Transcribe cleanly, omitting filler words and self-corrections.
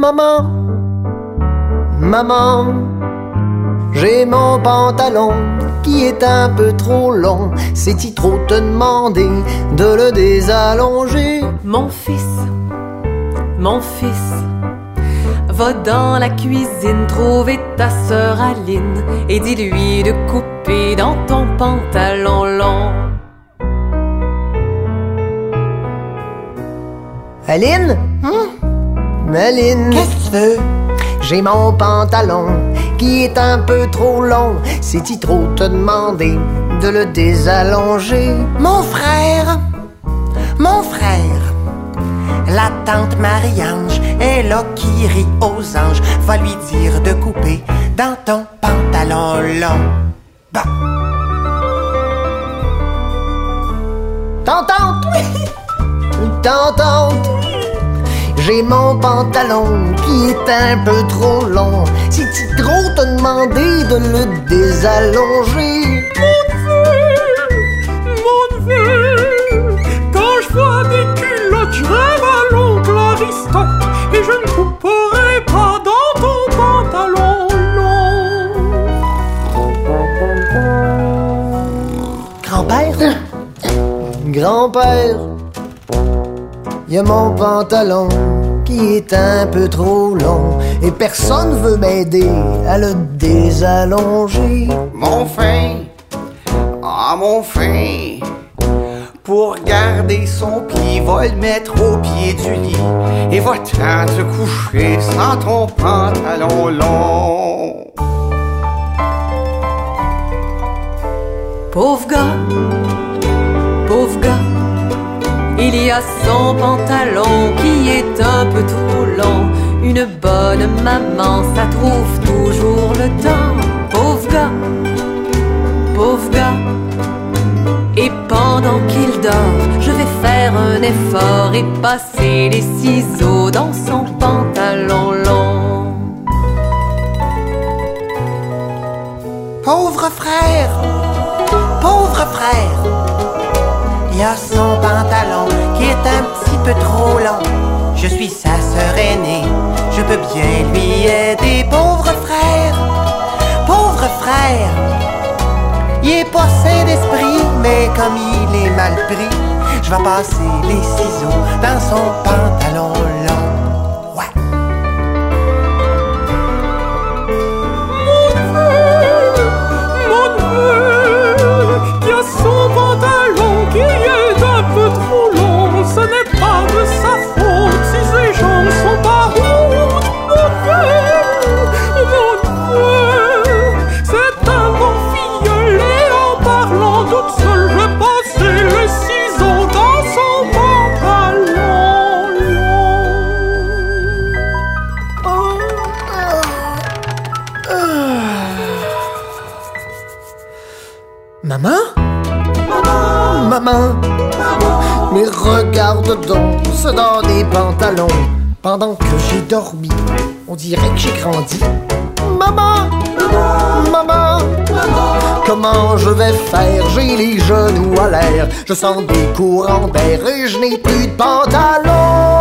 Maman, maman, j'ai mon pantalon qui est un peu trop long. C'est-il trop te demander de le désallonger? Mon fils, va dans la cuisine trouver ta sœur Aline et dis-lui de couper dans ton pantalon long. Aline? Aline? Qu'est-ce que tu veux? J'ai mon pantalon qui est un peu trop long. C'est-il trop te demander de le désallonger? Mon frère, la tante Marie-Ange est là qui rit aux anges. Va lui dire de couper dans ton pantalon long. Bon. Tante, tante, j'ai mon pantalon qui est un peu trop long. C'est-il trop te demander de le désallonger? Mon neveu, quand je vois des culottes, je rêve à l'oncle Aristote. Et je ne couperai pas dans ton pantalon long. Grand-père? Grand-père, y a mon pantalon qui est un peu trop long et personne veut m'aider à le désallonger. Mon fin, mon fin, pour garder son pied, va le mettre au pied du lit et va-t'en te coucher sans ton pantalon long. Pauvre gars, il y a son pantalon qui est un peu trop long. Une bonne maman, ça trouve toujours le temps. Pauvre gars, et pendant qu'il dort, je vais faire un effort et passer les ciseaux dans son pantalon long. Pauvre frère, il a son pantalon qui est un petit peu trop long. Je suis sa sœur aînée, je peux bien lui aider. Pauvre frère, il est pas sain d'esprit, mais comme il est mal pris, je vais passer les ciseaux dans son pantalon long. Ouais. Mon neveu, qui a son pantalon qui est un peu trop long. Ce n'est pas de sa faute si ses jambes sont pas rondes. Mon neveu, c'est un bon filleul et en parlant toute seule, je vais passer les ciseaux dans son pantalon Maman? Maman, mais regarde donc, c'est dans des pantalons. Pendant que j'ai dormi, on dirait que j'ai grandi. Maman, maman, comment je vais faire? J'ai les genoux à l'air, je sens des courants d'air et je n'ai plus de pantalon.